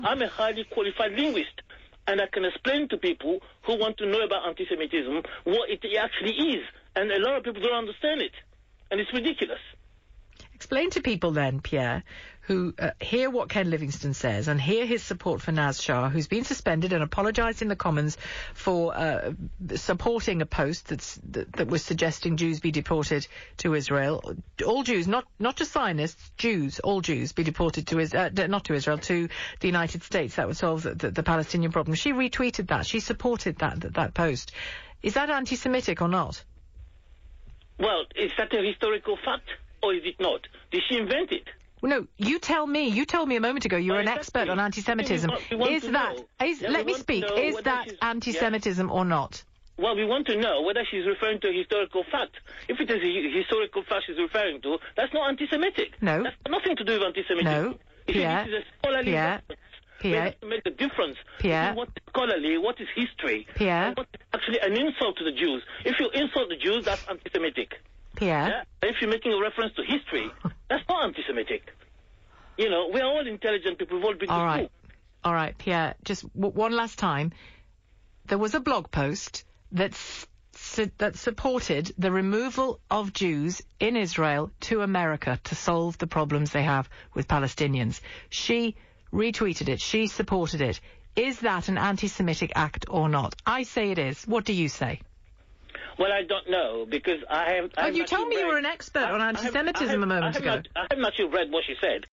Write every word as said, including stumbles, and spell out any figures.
I'm a highly qualified linguist, and I can explain to people who want to know about anti-Semitism what it actually is. And a lot of people don't understand it, and it's ridiculous. Explain to people then, Pierre, who uh, hear what Ken Livingstone says and hear his support for Naz Shah, who's been suspended and apologised in the Commons for uh, supporting a post that's, that, that was suggesting Jews be deported to Israel. All Jews, not not just Zionists, Jews, all Jews be deported to Israel, uh, not to Israel, to the United States. That would solve the, the, the Palestinian problem. She retweeted that. She supported that, that, that post. Is that anti-Semitic or not? Well, is that a historical fact? Or is it not? Did she invent it? Well, no, you tell me. You told me a moment ago you're well, an expert on anti-Semitism. We want, we want is that... Is, yeah, let me speak. Is that anti-Semitism yeah. or not? Well, we want to know whether she's referring to a historical fact. If it is a historical fact she's referring to, that's not anti-Semitic. No. That's nothing to do with anti-Semitism. No. If Pierre. it is a scholarly Pierre. reference, Pierre. we have to make the difference Pierre. between what is scholarly, what is history, Pierre. and what is actually an insult to the Jews. If you insult the Jews, that's anti-Semitic. Pierre. Yeah? If you're making a reference to history, that's not anti-Semitic. You know, we're all intelligent people. We've all been to All right. school. All right, Pierre, just w- one last time. There was a blog post that, su- that supported the removal of Jews in Israel to America to solve the problems they have with Palestinians. She retweeted it. She supported it. Is that an anti-Semitic act or not? I say it is. What do you say? Well, I don't know, because I have... I oh, have you told me read, you were an expert I, on anti-Semitism I have, a moment I have ago. Not, I haven't actually read what she said.